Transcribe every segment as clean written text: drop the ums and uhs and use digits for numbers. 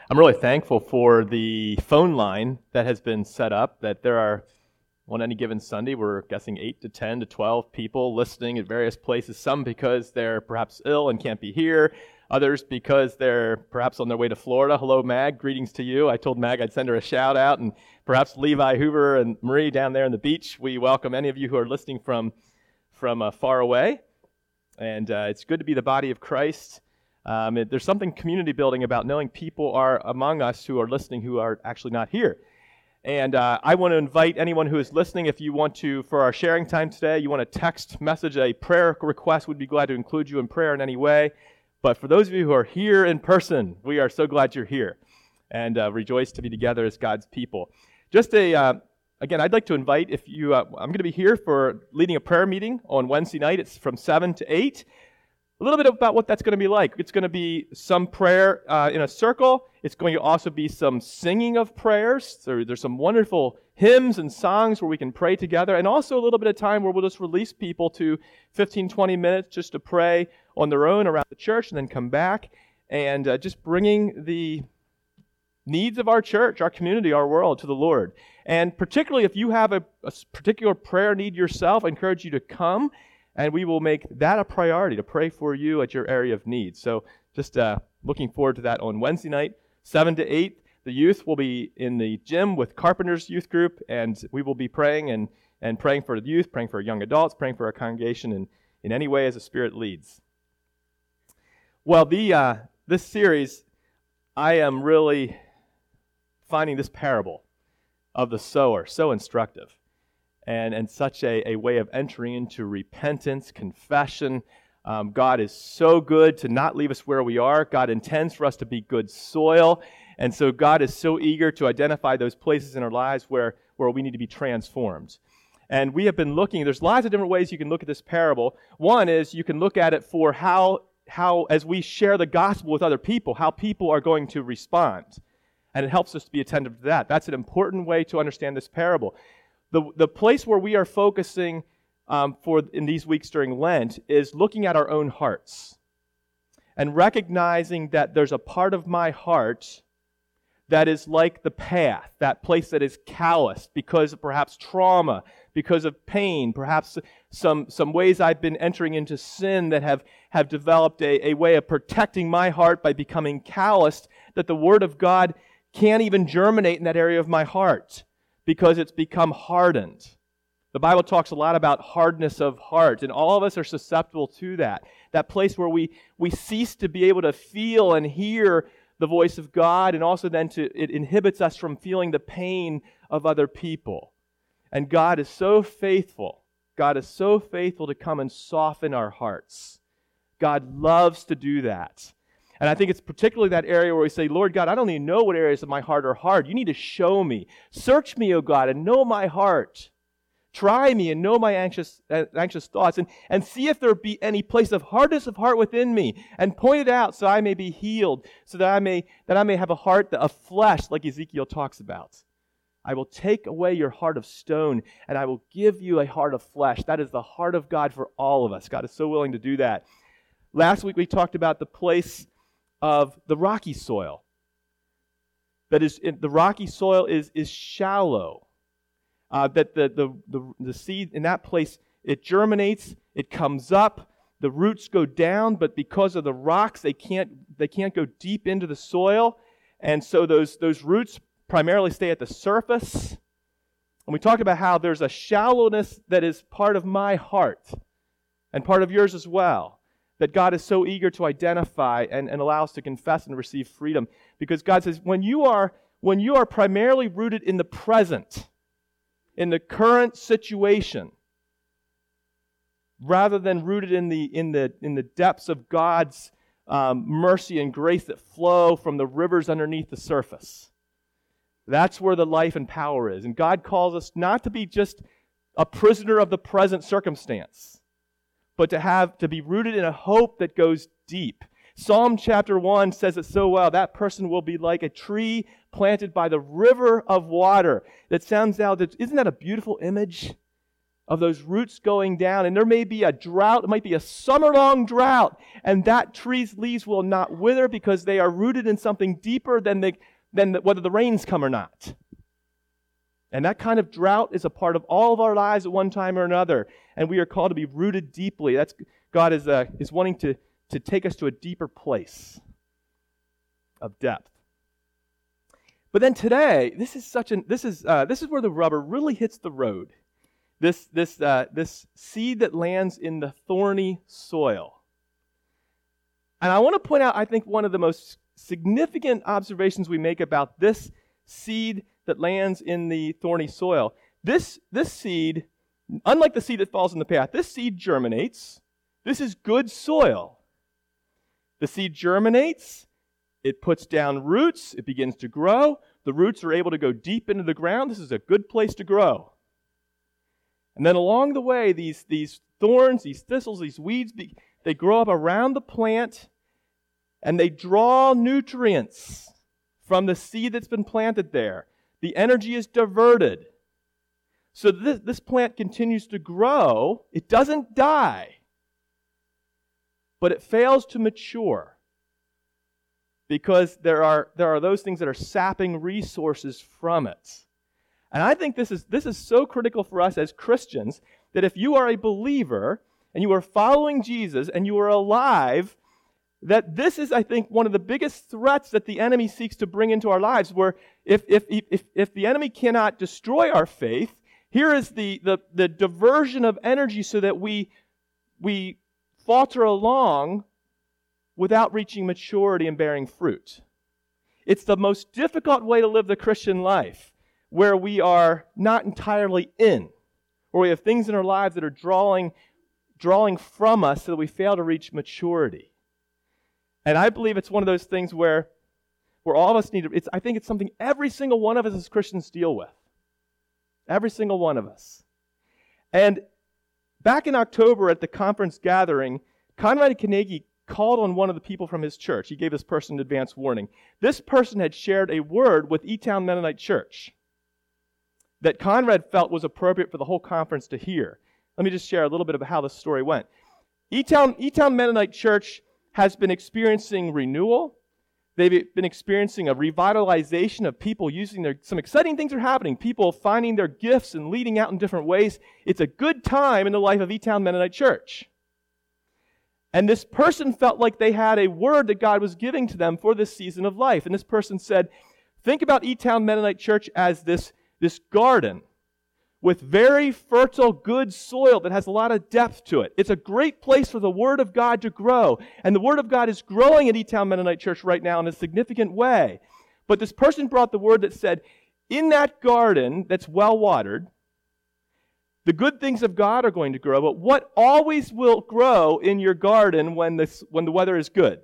I'm really thankful for the phone line that has been set up, that there are, on any given Sunday, we're guessing 8 to 10 to 12 people listening at various places, some because they're perhaps ill and can't be here, others because they're perhaps on their way to Florida. Hello, Mag. Greetings to you. I told Mag I'd send her a shout out, and perhaps Levi Hoover and Marie down there on the beach. We welcome any of you who are listening from far away, and it's good to be the body of Christ. There's something community building about knowing people are among us who are listening who are actually not here. And I want to invite anyone who is listening, if you want to, for our sharing time today, you want to text message a prayer request, we'd be glad to include you in prayer in any way. But for those of you who are here in person, we are so glad you're here and rejoice to be together as God's people. Just again, I'd like to invite, if you, I'm going to be here for leading a prayer meeting on Wednesday night. It's from 7 to 8. A little bit about what that's going to be like. It's going to be some prayer in a circle. It's going to also be some singing of prayers. There's some wonderful hymns and songs where we can pray together, and also a little bit of time where we'll just release people to 15, 20 minutes just to pray on their own around the church and then come back and just bringing the needs of our church, our community, our world to the Lord. And particularly if you have a particular prayer need yourself, I encourage you to come. And we will make that a priority to pray for you at your area of need. So just looking forward to that on Wednesday night, 7 to 8. The youth will be in the gym with Carpenter's youth group, and we will be praying and praying for the youth, praying for young adults, praying for our congregation in any way as the Spirit leads. Well, this series, I am really finding this parable of the sower so instructive. And such a way of entering into repentance, confession. God is so good to not leave us where we are. God intends for us to be good soil. And so God is so eager to identify those places in our lives where we need to be transformed. And we have been looking, there's lots of different ways you can look at this parable. One is you can look at it for how as we share the gospel with other people, how people are going to respond. And it helps us to be attentive to that. That's an important way to understand this parable. The place where we are focusing in these weeks during Lent is looking at our own hearts and recognizing that there's a part of my heart that is like the path, that place that is calloused because of perhaps trauma, because of pain, perhaps some ways I've been entering into sin that have developed a way of protecting my heart by becoming calloused, that the Word of God can't even germinate in that area of my heart, because it's become hardened. The Bible talks a lot about hardness of heart, and all of us are susceptible to that. That place where we cease to be able to feel and hear the voice of God, and also then it inhibits us from feeling the pain of other people. And God is so faithful. God is so faithful to come and soften our hearts. God loves to do that. And I think it's particularly that area where we say, Lord God, I don't even know what areas of my heart are hard. You need to show me. Search me, O God, and know my heart. Try me and know my anxious thoughts. And see if there be any place of hardness of heart within me. And point it out so I may be healed, so that I may have a heart of flesh, like Ezekiel talks about. I will take away your heart of stone, and I will give you a heart of flesh. That is the heart of God for all of us. God is so willing to do that. Last week we talked about the place of the rocky soil. That is, the rocky soil is shallow. That the seed in that place, it germinates, it comes up, the roots go down, but because of the rocks, they can't go deep into the soil, and so those roots primarily stay at the surface. And we talked about how there's a shallowness that is part of my heart and part of yours as well, that God is so eager to identify and allow us to confess and receive freedom. Because God says, when you are primarily rooted in the present, in the current situation, rather than rooted in the depths of God's mercy and grace that flow from the rivers underneath the surface, that's where the life and power is. And God calls us not to be just a prisoner of the present circumstance, but to be rooted in a hope that goes deep. Psalm chapter 1 says it so well. That person will be like a tree planted by the river of water. That sounds out, isn't that a beautiful image? of those roots going down. And there may be a drought. It might be a summer-long drought. And that tree's leaves will not wither because they are rooted in something deeper than whether the rains come or not. And that kind of drought is a part of all of our lives at one time or another. And we are called to be rooted deeply. God is wanting to take us to a deeper place of depth. But then today, this is where the rubber really hits the road. This seed that lands in the thorny soil. And I want to point out, I think, one of the most significant observations we make about this seed that lands in the thorny soil. This seed, unlike the seed that falls in the path, this seed germinates. This is good soil. The seed germinates. It puts down roots. It begins to grow. The roots are able to go deep into the ground. This is a good place to grow. And then along the way, these thorns, these thistles, these weeds, they grow up around the plant, and they draw nutrients from the seed that's been planted there. The energy is diverted. So this plant continues to grow. It doesn't die, but it fails to mature because there are those things that are sapping resources from it. And I think this is so critical for us as Christians that if you are a believer and you are following Jesus and you are alive, that this is, I think, one of the biggest threats that the enemy seeks to bring into our lives, where if the enemy cannot destroy our faith, here is the diversion of energy so that we falter along without reaching maturity and bearing fruit. It's the most difficult way to live the Christian life, where we are not entirely in, or we have things in our lives that are drawing from us so that we fail to reach maturity. And I believe it's one of those things where all of us need to, I think it's something every single one of us as Christians deal with. Every single one of us. And back in October at the conference gathering, Conrad Carnegie called on one of the people from his church. He gave this person an advance warning. This person had shared a word with E-Town Mennonite Church that Conrad felt was appropriate for the whole conference to hear. Let me just share a little bit about how this story went. E-Town Mennonite Church has been experiencing renewal. They've been experiencing a revitalization of people using some exciting things are happening. People finding their gifts and leading out in different ways. It's a good time in the life of E-Town Mennonite Church. And this person felt like they had a word that God was giving to them for this season of life. And this person said, think about E-Town Mennonite Church as this garden with very fertile, good soil that has a lot of depth to it. It's a great place for the Word of God to grow. And the Word of God is growing at E-Town Mennonite Church right now in a significant way. But this person brought the word that said, in that garden that's well-watered, the good things of God are going to grow, but what always will grow in your garden when the weather is good?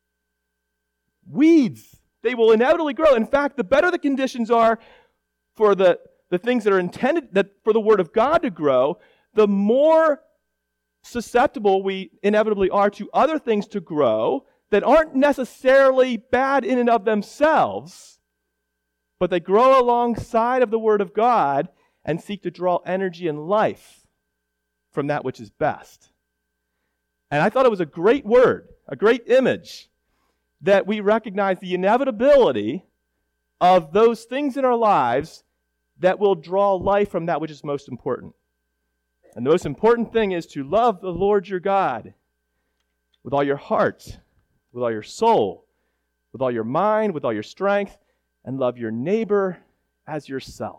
Weeds. They will inevitably grow. In fact, the better the conditions are for the things that are intended for the Word of God to grow, the more susceptible we inevitably are to other things to grow that aren't necessarily bad in and of themselves, but they grow alongside of the Word of God and seek to draw energy and life from that which is best. And I thought it was a great word, a great image, that we recognize the inevitability of those things in our lives that will draw life from that which is most important. And the most important thing is to love the Lord your God with all your heart, with all your soul, with all your mind, with all your strength, and love your neighbor as yourself.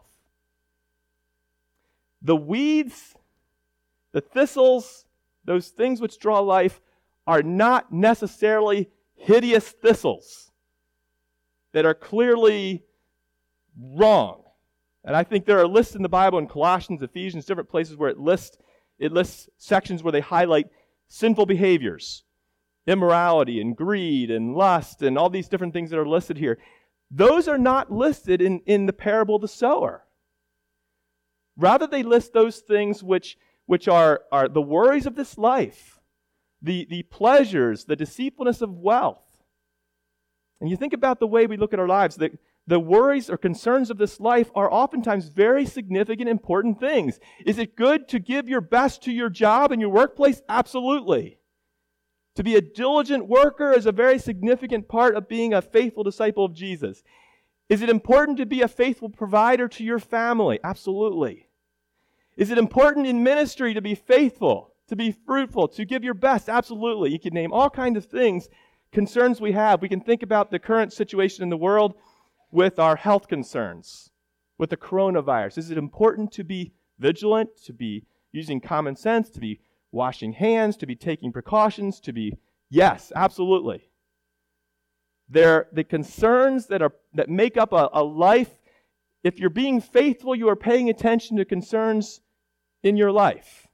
The weeds, the thistles, those things which draw life are not necessarily hideous thistles that are clearly wrong. And I think there are lists in the Bible, in Colossians, Ephesians, different places where it lists sections where they highlight sinful behaviors, immorality and greed and lust and all these different things that are listed here. Those are not listed in the parable of the sower. Rather, they list those things which are the worries of this life, the pleasures, the deceitfulness of wealth. And you think about the way we look at our lives, the worries or concerns of this life are oftentimes very significant, important things. Is it good to give your best to your job and your workplace? Absolutely. To be a diligent worker is a very significant part of being a faithful disciple of Jesus. Is it important to be a faithful provider to your family? Absolutely. Is it important in ministry to be faithful, to be fruitful, to give your best? Absolutely. You can name all kinds of things, concerns we have. We can think about the current situation in the world with our health concerns, with the coronavirus. Is it important to be vigilant, to be using common sense, to be washing hands, to be taking precautions, to be... Yes, absolutely. They're the concerns that make up a life. If you're being faithful, you are paying attention to concerns in your life.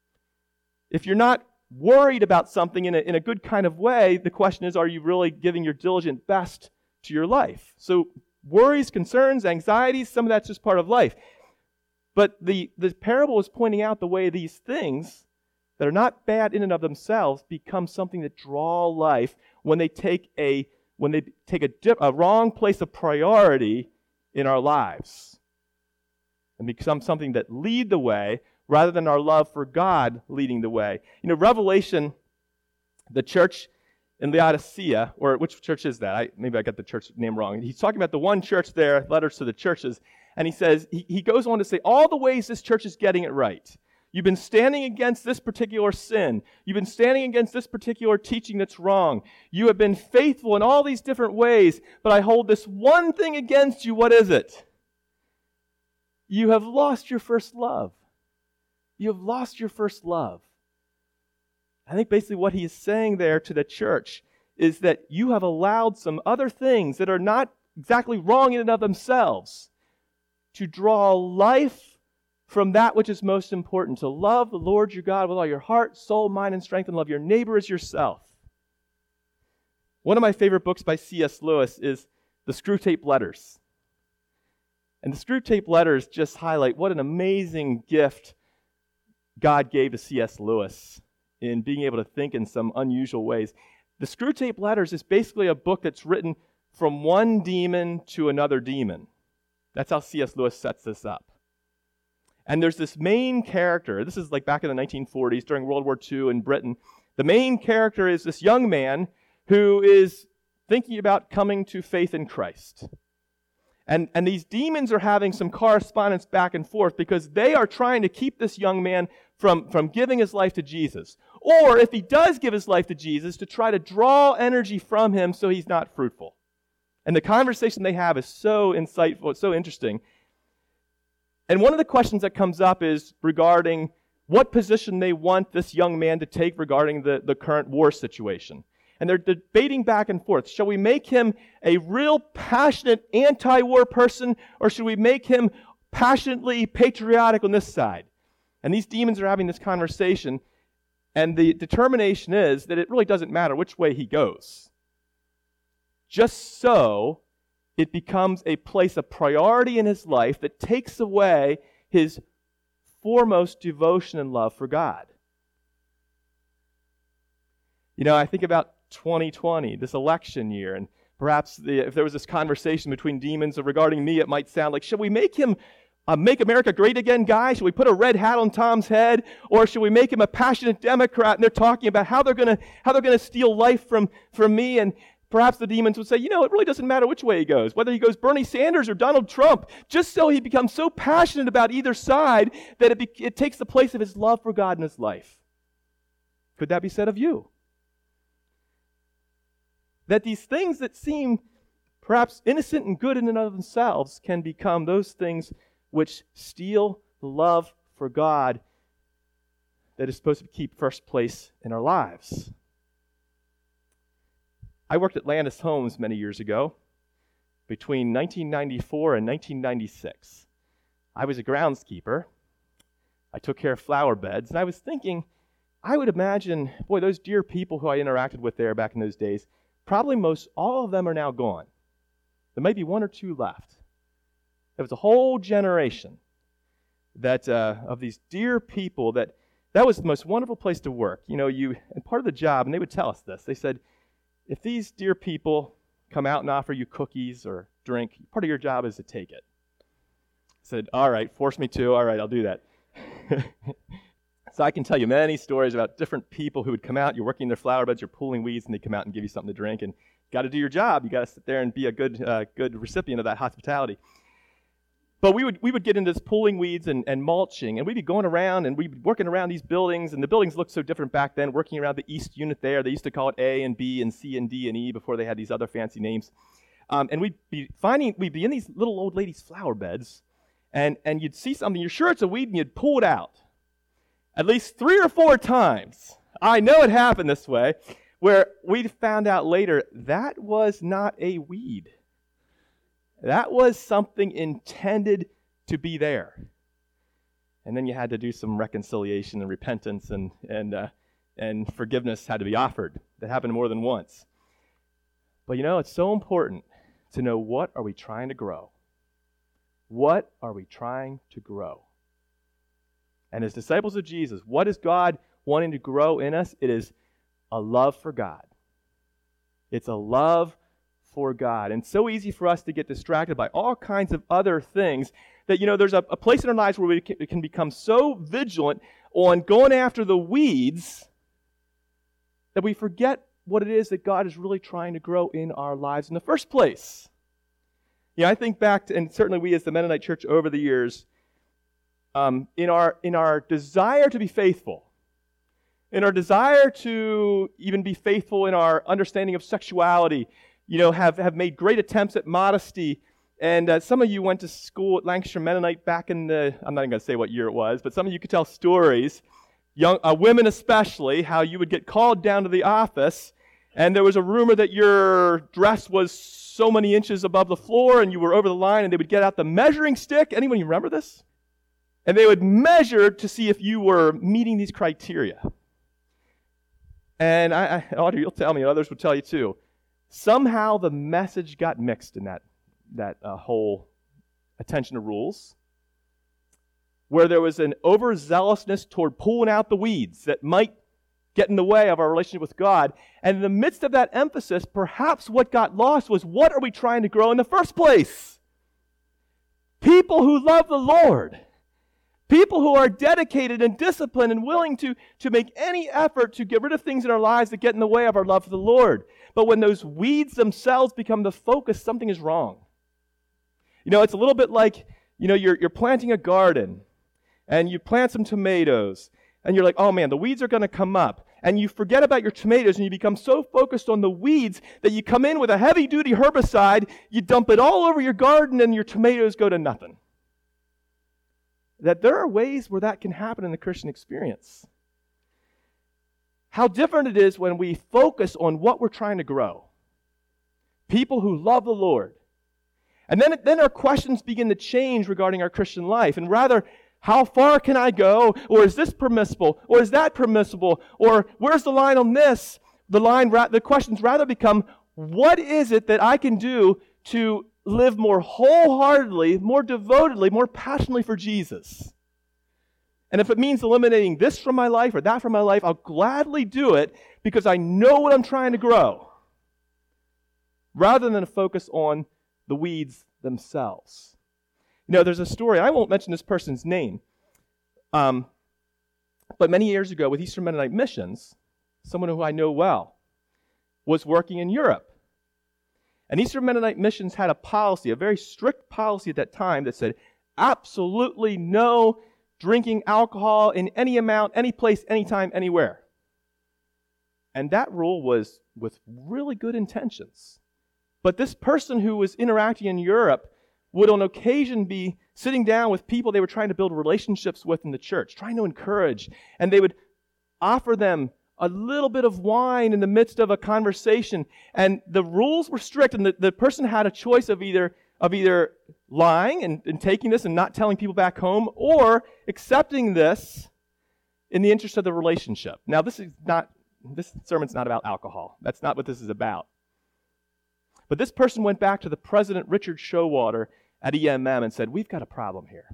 If you're not worried about something in a good kind of way, the question is, are you really giving your diligent best to your life? So worries, concerns, anxieties, some of that's just part of life. But the parable is pointing out the way these things that are not bad in and of themselves become something that draw life when they take a wrong place of priority in our lives and become something that lead the way rather than our love for God leading the way. Revelation, the church in Laodicea, or which church is that? Maybe I got the church name wrong. He's talking about the one church there, letters to the churches, and he says, he goes on to say all the ways this church is getting it right. You've been standing against this particular sin. You've been standing against this particular teaching that's wrong. You have been faithful in all these different ways, but I hold this one thing against you. What is it? You have lost your first love. You have lost your first love. I think basically what he is saying there to the church is that you have allowed some other things that are not exactly wrong in and of themselves to draw life from that which is most important, to love the Lord your God with all your heart, soul, mind, and strength, and love your neighbor as yourself. One of my favorite books by C.S. Lewis is The Screwtape Letters. And the Screwtape Letters just highlight what an amazing gift God gave to C.S. Lewis in being able to think in some unusual ways. The Screwtape Letters is basically a book that's written from one demon to another demon. That's how C.S. Lewis sets this up. And there's this main character. This is like back in the 1940s during World War II in Britain. The main character is this young man who is thinking about coming to faith in Christ. And these demons are having some correspondence back and forth because they are trying to keep this young man from giving his life to Jesus. Or if he does give his life to Jesus, to try to draw energy from him so he's not fruitful. And the conversation they have is so insightful, it's so interesting. And one of the questions that comes up is regarding what position they want this young man to take regarding the current war situation. And they're debating back and forth. Shall we make him a real passionate anti-war person, or should we make him passionately patriotic on this side? And these demons are having this conversation, and the determination is that it really doesn't matter which way he goes. Just so it becomes a place of priority in his life that takes away his foremost devotion and love for God. I think about 2020, this election year, and perhaps if there was this conversation between demons regarding me, it might sound like, should we make him a Make America Great Again guy? Should we put a red hat on Tom's head? Or should we make him a passionate Democrat? And they're talking about how they're going to steal life from me. And perhaps the demons would say, it really doesn't matter which way he goes, whether he goes Bernie Sanders or Donald Trump, just so he becomes so passionate about either side that it takes the place of his love for God in his life. Could that be said of you? That these things that seem perhaps innocent and good in and of themselves can become those things which steal the love for God that is supposed to keep first place in our lives. I worked at Landis Homes many years ago, between 1994 and 1996. I was a groundskeeper. I took care of flower beds, and I was thinking, I would imagine, those dear people who I interacted with there back in those days, probably most all of them are now gone. There might be one or two left. There was a whole generation that of these dear people that was the most wonderful place to work. And part of the job, and they would tell us this, they said, if these dear people come out and offer you cookies or drink. Part of your job is to take it. I said, all right, force me to. All right, I'll do that. So I can tell you many stories about different people who would come out. You're working their flower beds, you're pulling weeds, and they come out and give you something to drink. And you got to do your job. You got to sit there and be a good recipient of that hospitality. But we would get into this pulling weeds and mulching, and we'd be going around and we'd be working around these buildings, and the buildings looked so different back then, working around the East unit there. They used to call it A and B and C and D and E before they had these other fancy names. And we'd be in these little old ladies' flower beds, and you'd see something, you're sure it's a weed, and you'd pull it out. At least 3 or 4 times. I know it happened this way, where we found out later that was not a weed. That was something intended to be there. And then you had to do some reconciliation and repentance, and forgiveness had to be offered. That happened more than once. But it's so important to know, what are we trying to grow? What are we trying to grow? And as disciples of Jesus, what is God wanting to grow in us? It is a love for God. It's a love for God. And so easy for us to get distracted by all kinds of other things that, there's a place in our lives where we can become so vigilant on going after the weeds that we forget what it is that God is really trying to grow in our lives in the first place. I think back to, and certainly we as the Mennonite Church over the years, in our desire to be faithful, in our desire to even be faithful in our understanding of sexuality, have made great attempts at modesty. And some of you went to school at Lancashire Mennonite back in the, I'm not even going to say what year it was, but some of you could tell stories, young women especially, how you would get called down to the office, and there was a rumor that your dress was so many inches above the floor, and you were over the line, and they would get out the measuring stick. Anyone remember this? And they would measure to see if you were meeting these criteria. And Audrey, you'll tell me, others would tell you too. Somehow the message got mixed in that whole attention to rules, where there was an overzealousness toward pulling out the weeds that might get in the way of our relationship with God. And in the midst of that emphasis, perhaps what got lost was, what are we trying to grow in the first place? People who love the Lord. People who are dedicated and disciplined and willing to make any effort to get rid of things in our lives that get in the way of our love for the Lord. But when those weeds themselves become the focus, something is wrong. It's a little bit like, you're planting a garden, and you plant some tomatoes, and you're like, oh man, the weeds are going to come up. And you forget about your tomatoes, and you become so focused on the weeds that you come in with a heavy-duty herbicide, you dump it all over your garden, and your tomatoes go to nothing. That there are ways where that can happen in the Christian experience. How different it is when we focus on what we're trying to grow. People who love the Lord. And then our questions begin to change regarding our Christian life. And rather, how far can I go? Or is this permissible? Or is that permissible? Or where's the line on this? The questions rather become, what is it that I can do to live more wholeheartedly, more devotedly, more passionately for Jesus? And if it means eliminating this from my life or that from my life, I'll gladly do it because I know what I'm trying to grow, rather than focus on the weeds themselves. There's a story, I won't mention this person's name, but many years ago with Eastern Mennonite Missions, someone who I know well was working in Europe. And Eastern Mennonite Missions had a policy, a very strict policy at that time, that said absolutely no drinking alcohol in any amount, any place, anytime, anywhere. And that rule was with really good intentions. But this person who was interacting in Europe would on occasion be sitting down with people they were trying to build relationships with in the church, trying to encourage, and they would offer them a little bit of wine in the midst of a conversation, and the rules were strict, and the person had a choice of either lying and taking this and not telling people back home, or accepting this in the interest of the relationship. Now, this sermon's not about alcohol. That's not what this is about. But this person went back to the president, Richard Showalter, at EMM and said, we've got a problem here.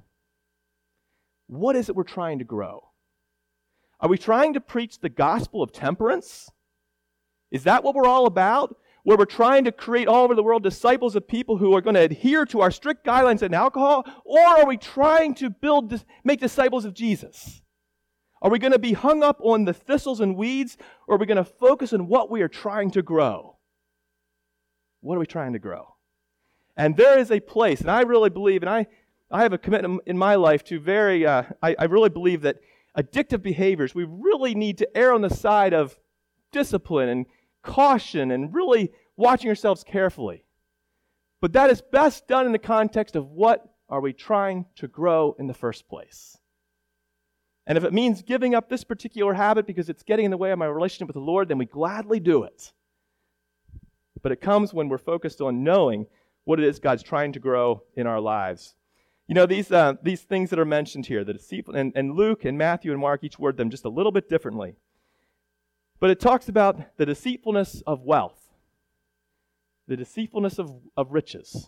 What is it we're trying to grow? Are we trying to preach the gospel of temperance? Is that what we're all about? where we're trying to create all over the world disciples of people who are going to adhere to our strict guidelines in alcohol? Or are we trying to make disciples of Jesus? Are we going to be hung up on the thistles and weeds, or are we going to focus on what we are trying to grow? What are we trying to grow? And there is a place, and I really believe, and I have a commitment in my life to I really believe that addictive behaviors, we really need to err on the side of discipline and caution and really watching ourselves carefully. But that is best done in the context of what are we trying to grow in the first place. And if it means giving up this particular habit because it's getting in the way of my relationship with the Lord, then we gladly do it. But it comes when we're focused on knowing what it is God's trying to grow in our lives. You know, these things that are mentioned here, the deceitful, and Luke and Matthew and Mark each word them just a little bit differently. But it talks about the deceitfulness of wealth, the deceitfulness of riches.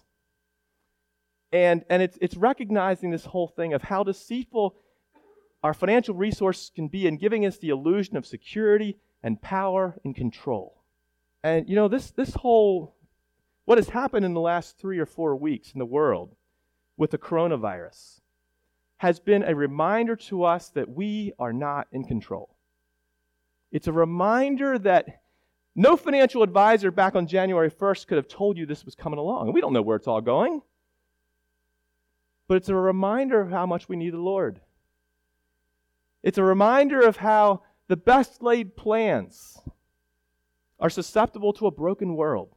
And it's recognizing this whole thing of how deceitful our financial resources can be in giving us the illusion of security and power and control. And you know, this whole, what has happened in the last 3 or 4 weeks in the world with the coronavirus has been a reminder to us that we are not in control. It's a reminder that no financial advisor back on January 1st could have told you this was coming along. We don't know where it's all going. But it's a reminder of how much we need the Lord. It's a reminder of how the best laid plans are susceptible to a broken world.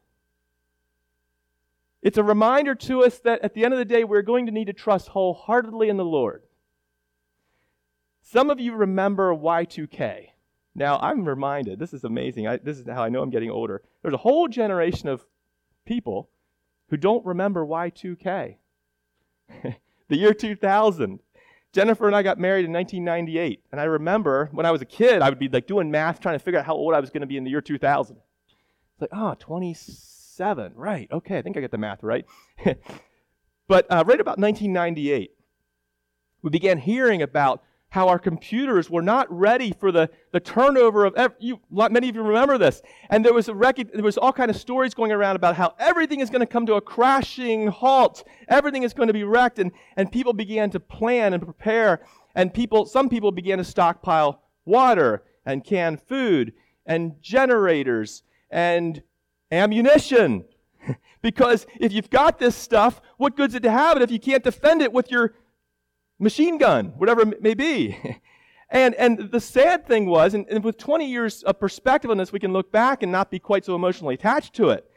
It's a reminder to us that at the end of the day, we're going to need to trust wholeheartedly in the Lord. Some of you remember Y2K. Now, I'm reminded, this is amazing, this is how I know I'm getting older. There's a whole generation of people who don't remember Y2K. The year 2000. Jennifer and I got married in 1998, and I remember when I was a kid, I would be like doing math, trying to figure out how old I was going to be in the year 2000. It's like, 27, right, okay, I think I get the math right. But right about 1998, we began hearing about how our computers were not ready for the turnover of many of you remember this. And there was all kind of stories going around about how everything is going to come to a crashing halt. Everything is going to be wrecked, and people began to plan and prepare. And some people began to stockpile water and canned food and generators and ammunition. Because if you've got this stuff, what good's it to have it if you can't defend it with your machine gun, whatever it may be. And the sad thing was, and with 20 years of perspective on this, we can look back and not be quite so emotionally attached to it.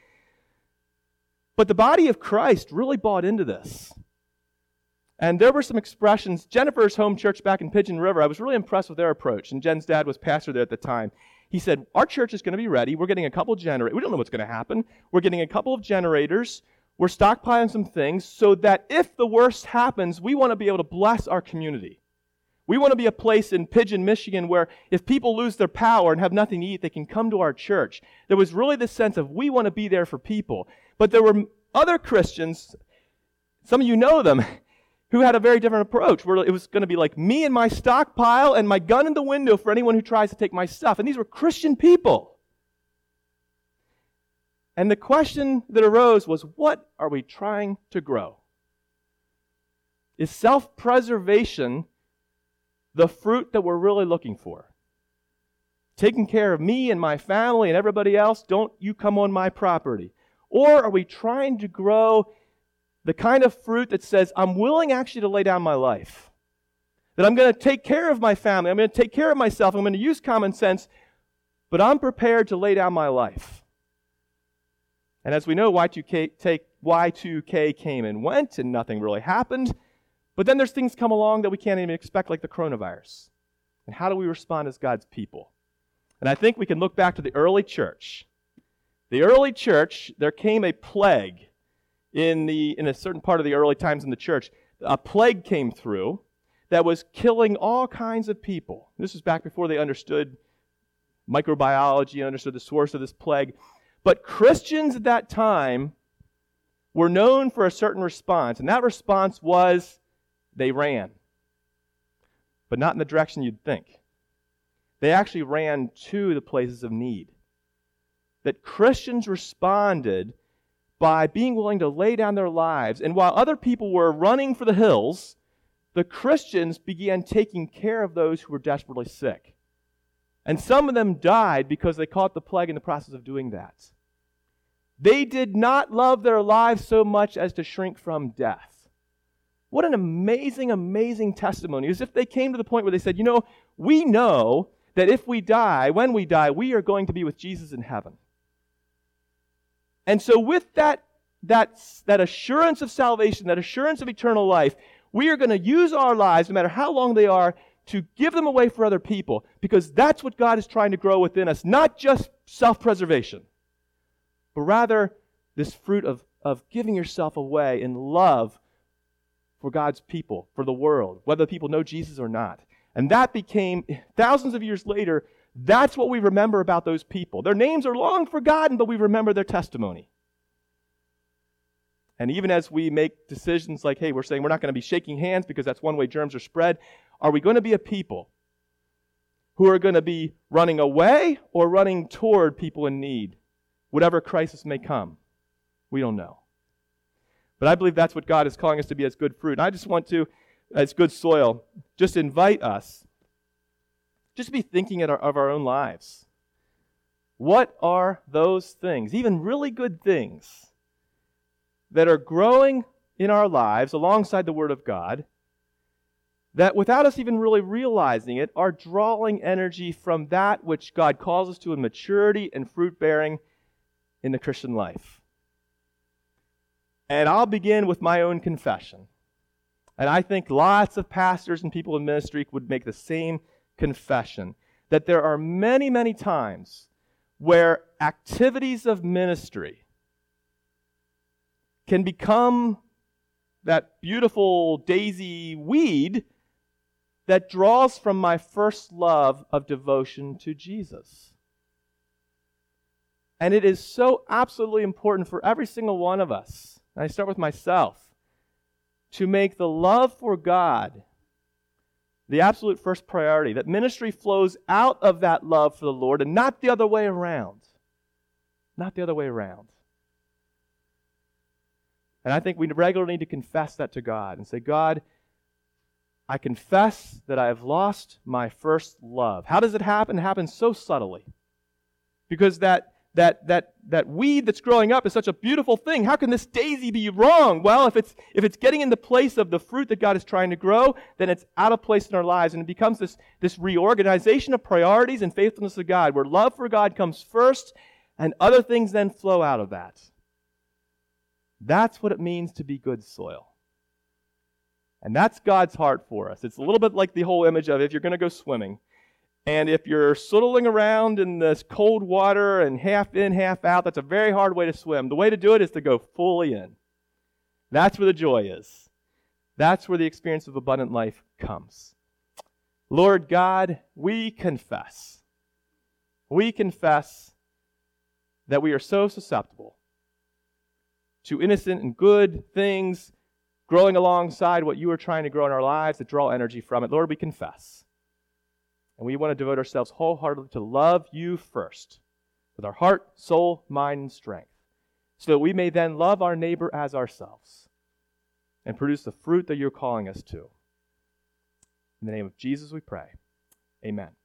But the body of Christ really bought into this. And there were some expressions. Jennifer's home church back in Pigeon River, I was really impressed with their approach. And Jen's dad was pastor there at the time. He said, our church is going to be ready. We're getting a couple generators. We don't know what's going to happen. We're getting a couple of generators. We're stockpiling some things so that if the worst happens, we want to be able to bless our community. We want to be a place in Pigeon, Michigan, where if people lose their power and have nothing to eat, they can come to our church. There was really this sense of we want to be there for people. But there were other Christians, some of you know them, who had a very different approach, where it was going to be like me and my stockpile and my gun in the window for anyone who tries to take my stuff. And these were Christian people. And the question that arose was, what are we trying to grow? Is self-preservation the fruit that we're really looking for? Taking care of me and my family and everybody else, don't you come on my property. Or are we trying to grow the kind of fruit that says, I'm willing actually to lay down my life? That I'm going to take care of my family, I'm going to take care of myself, I'm going to use common sense, but I'm prepared to lay down my life. And as we know, Y2K came and went, and nothing really happened. But then there's things come along that we can't even expect, like the coronavirus. And how do we respond as God's people? And I think we can look back to the early church. The early church, there came a plague in a certain part of the early times in the church. A plague came through that was killing all kinds of people. This was back before they understood microbiology and understood the source of this plague. But Christians at that time were known for a certain response, and that response was they ran. But not in the direction you'd think. They actually ran to the places of need. that Christians responded by being willing to lay down their lives. And while other people were running for the hills, the Christians began taking care of those who were desperately sick. And some of them died because they caught the plague in the process of doing that. They did not love their lives so much as to shrink from death. What an amazing, amazing testimony. As if they came to the point where they said, we know that if we die, when we die, we are going to be with Jesus in heaven. And so with that assurance of salvation, that assurance of eternal life, we are going to use our lives, no matter how long they are, to give them away for other people, because that's what God is trying to grow within us, not just self-preservation, but rather this fruit of giving yourself away in love for God's people, for the world, whether people know Jesus or not. And that became, thousands of years later, that's what we remember about those people. Their names are long forgotten, but we remember their testimony. And even as we make decisions like, hey, we're saying we're not going to be shaking hands because that's one way germs are spread, are we going to be a people who are going to be running away or running toward people in need, whatever crisis may come? We don't know. But I believe that's what God is calling us to be as good fruit. And I just want to, as good soil, just invite us just be thinking of our own lives. What are those things, even really good things, that are growing in our lives alongside the Word of God, that without us even really realizing it, are drawing energy from that which God calls us to in maturity and fruit-bearing in the Christian life? And I'll begin with my own confession. And I think lots of pastors and people in ministry would make the same confession, that there are many, many times where activities of ministry can become that beautiful daisy weed that draws from my first love of devotion to Jesus. And it is so absolutely important for every single one of us, and I start with myself, to make the love for God the absolute first priority, that ministry flows out of that love for the Lord and not the other way around. Not the other way around. And I think we regularly need to confess that to God and say, God, I confess that I have lost my first love. How does it happen? It happens so subtly. Because that weed that's growing up is such a beautiful thing. How can this daisy be wrong? Well, if it's getting in the place of the fruit that God is trying to grow, then it's out of place in our lives, and it becomes this reorganization of priorities and faithfulness to God, where love for God comes first, and other things then flow out of that. That's what it means to be good soil. And that's God's heart for us. It's a little bit like the whole image of if you're going to go swimming, and if you're suddling around in this cold water and half in, half out, that's a very hard way to swim. The way to do it is to go fully in. That's where the joy is. That's where the experience of abundant life comes. Lord God, we confess. We confess that we are so susceptible to innocent and good things growing alongside what you are trying to grow in our lives that draw energy from it. Lord, we confess. And we want to devote ourselves wholeheartedly to love you first, with our heart, soul, mind, and strength, so that we may then love our neighbor as ourselves and produce the fruit that you're calling us to. In the name of Jesus we pray. Amen.